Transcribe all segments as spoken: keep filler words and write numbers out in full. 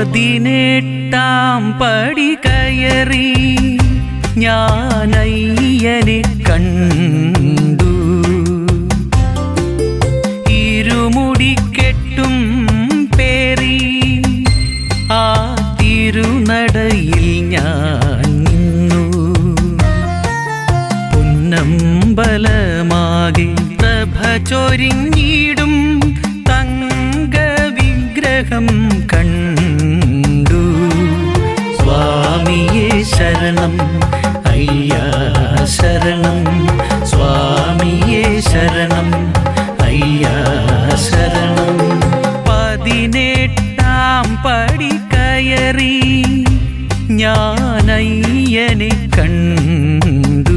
പതിനെട്ടാം പടി കയറി ഞാനയ്യനെ കണ്ടു. ഇരുമുടിക്കെട്ടും പേറി ആ തിരുനടയിൽ ഞാൻ നിന്നു. പൊന്നമ്പലമാകെ പ്രഭ ചൊരിഞ്ഞിടും തങ്കവിഗ്രഹം കണ്ടു. സ്വാമിയേ ശരണം അയ്യാ ശരണം, സ്വാമിയേ ശരണം അയ്യാ ശരണം. പതിനെട്ടാം പടി കയറി ഞാനയ്യനെ കണ്ടു.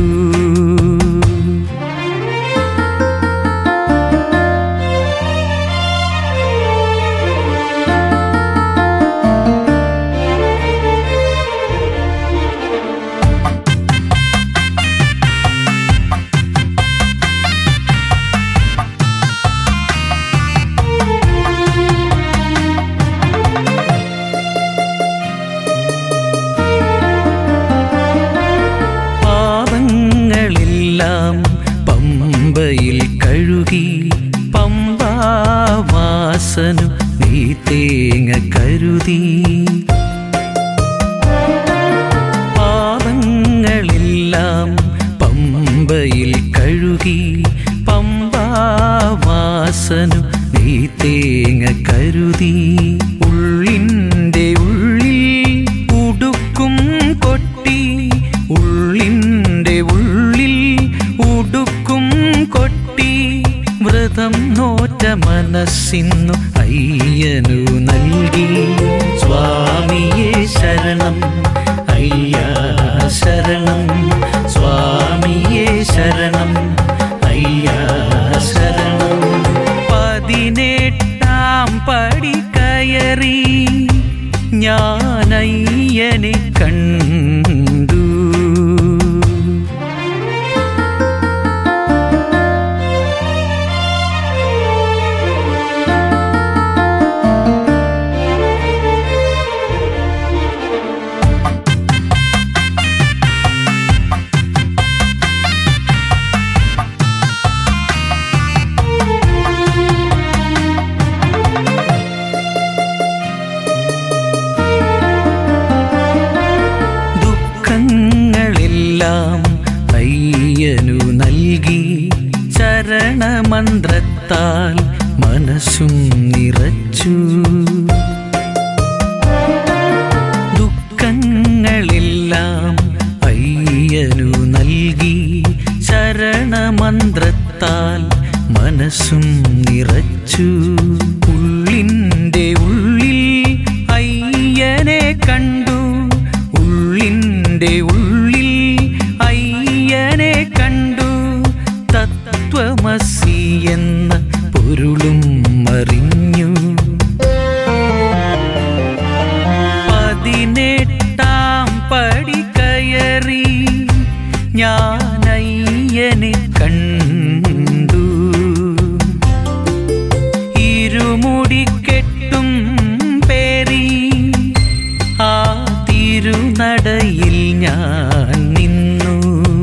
പമ്പയിൽ കഴുകി പമ്പാവാസനു നീ തേങ്ങ കരുതി. പാവങ്ങളെല്ലാം പമ്പയിൽ കഴുകി പമ്പാവാസനു നീ തേങ്ങ കരുതി. ഉള്ളിൻ്റെ ഉള്ളിൽ ഉടുക്കും കൊട്ടി, ഉള്ളിൻ്റെ ഉള്ളിൽ ഉടുക്കും കൊട്ടി വ്രതം നോറ്റ മനസ്സിന്നു അയ്യനു നൽകി. സ്വാമിയേ ശരണം അയ്യാ ശരണം, സ്വാമിയേ ശരണം അയ്യാ ശരണം. പതിനെട്ടാം പടി കയറി ഞാനയ്യനെ കണ്ടു. അയ്യനു നൽകി ചരണമന്ത്രത്താൽ മനസ്സും നിറച്ചു. ദുഃഖങ്ങളെല്ലാം അയ്യനു നൽകി ചരണമന്ത്രത്താൽ മനസ്സും നിറച്ചു. ഉള്ളിൻ്റെ ഉള്ളിൽ അയ്യനെ കണ്ടു, ഉള്ളിൻ്റെ ഉള്ളിൽ അയ്യനെ കണ്ടു. തത്വമസി എന്ന പൊരുളും അറിഞ്ഞു. പതിനെട്ടാം പടി കയറി ഞാനയ്യനെ കണ്ടു. ഇരുമുടിക്കെട്ടും പേറി ആ തിരുനടയിൽ ഞാൻ നിന്നു.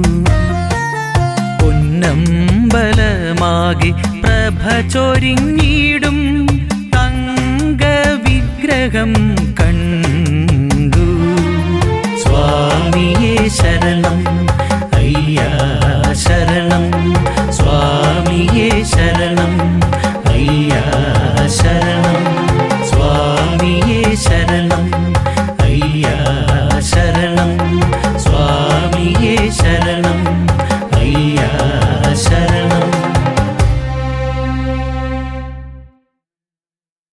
പൊന്നമ്പലമാകെ പ്രഭ ചൊരിഞ്ഞിടും തങ്കവിഗ്രഹം